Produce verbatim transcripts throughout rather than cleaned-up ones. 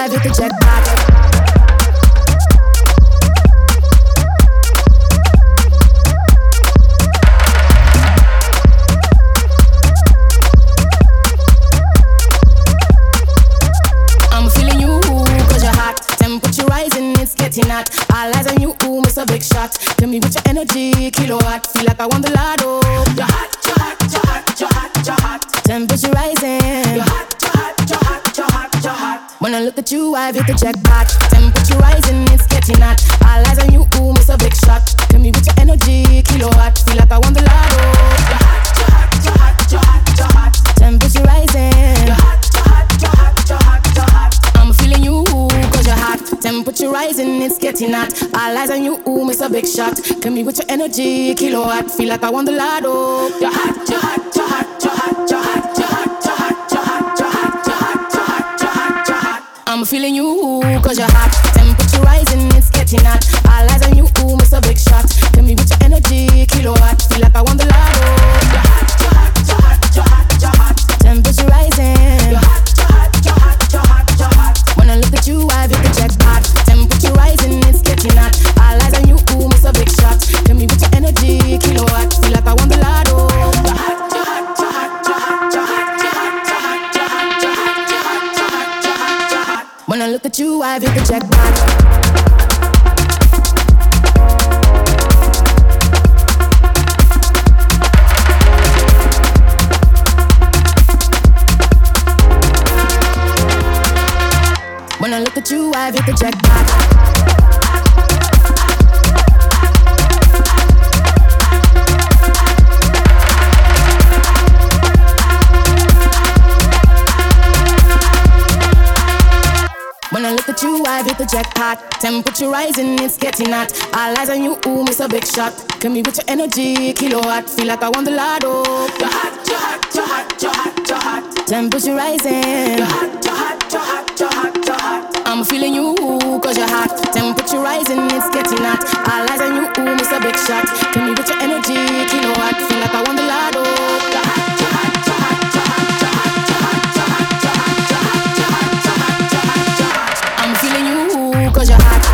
I've hit the jackpot. Hot. All eyes on you, ooh, miss a big shot. Tell me with your energy, kilowatt. Feel like I won the lotto. You're hot, you're hot, you're hot, you're hot, you're hot. Temperature rising. You're hot, you're hot, you're hot, you're hot, you're hot. When I look at you, I've hit the jackpot. Temperature rising, it's getting hot. All eyes on you, ooh, miss a big shot. Tell me with your energy, kilowatt. Feel like I won the lotto. You're hot, you're hot, you're hot, you're hot, you're hot. Temperature rising. You're hot, you're hot, you're hot, you're hot, you're hot. I'm feeling you, cause you're hot. Temperature rising, it's getting hot. All eyes on you, ooh, miss a big shot. Tell me with your energy, kilowatt. Feel like I won the lotto. You're hot, you're hot, you're hot, you're hot, you're hot, you're hot, you're hot, you're hot, you're hot, you're hot, you're hot, you're hot. I'm feeling you, cause you're hot. Temperature rising, it's getting hot. All eyes on you, ooh, miss a big shot. Tell me with your energy, kilowatt. Feel like I won the lotto. You're hot, you're hot, you're hot, you're hot, you're hot. Temperature rising. You're hot, you're hot, you're hot, you're hot, you're hot. When I look at you, I've hit the jackpot. Temperature rising, it's getting hot. All eyes on you, ooh, miss a big shot. Tell me with your energy, kilowatt. Feel like I won the lotto. You're hot, you're hot, you're hot, you're hot, you're hot, you're hot, you're hot, you're hot, you're hot, you're hot, you're hot, you're hot. When I look at you, I've hit the jackpot. When I look at you, I've hit the jackpot. When I look at you, I've hit the jackpot. Temperature rising, it's getting hot. All eyes on you, ooh, miss a big shot. Tell me with your energy, kilowatt. Feel like I won the lotto. You're hot, you're hot, you're hot, you're hot, you're hot. Temperature rising. You're hot, you're hot, you're hot, you're hot, you're hot. I'm feeling you, cause you're hot. Temperature rising, it's getting hot. All eyes on you, ooh, miss a big shot. Tell me with your energy, kilowatt. Feel like I won the lotto. You're hot, you're hot, you're hot, you're hot, you're hot, you're hot, you're hot, you're hot, you're hot, you're hot, you're hot, you're hot, you're hot. I'm feeling you, cause you're hot.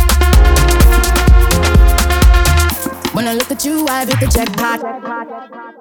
When I look at you, I've hit the jackpot.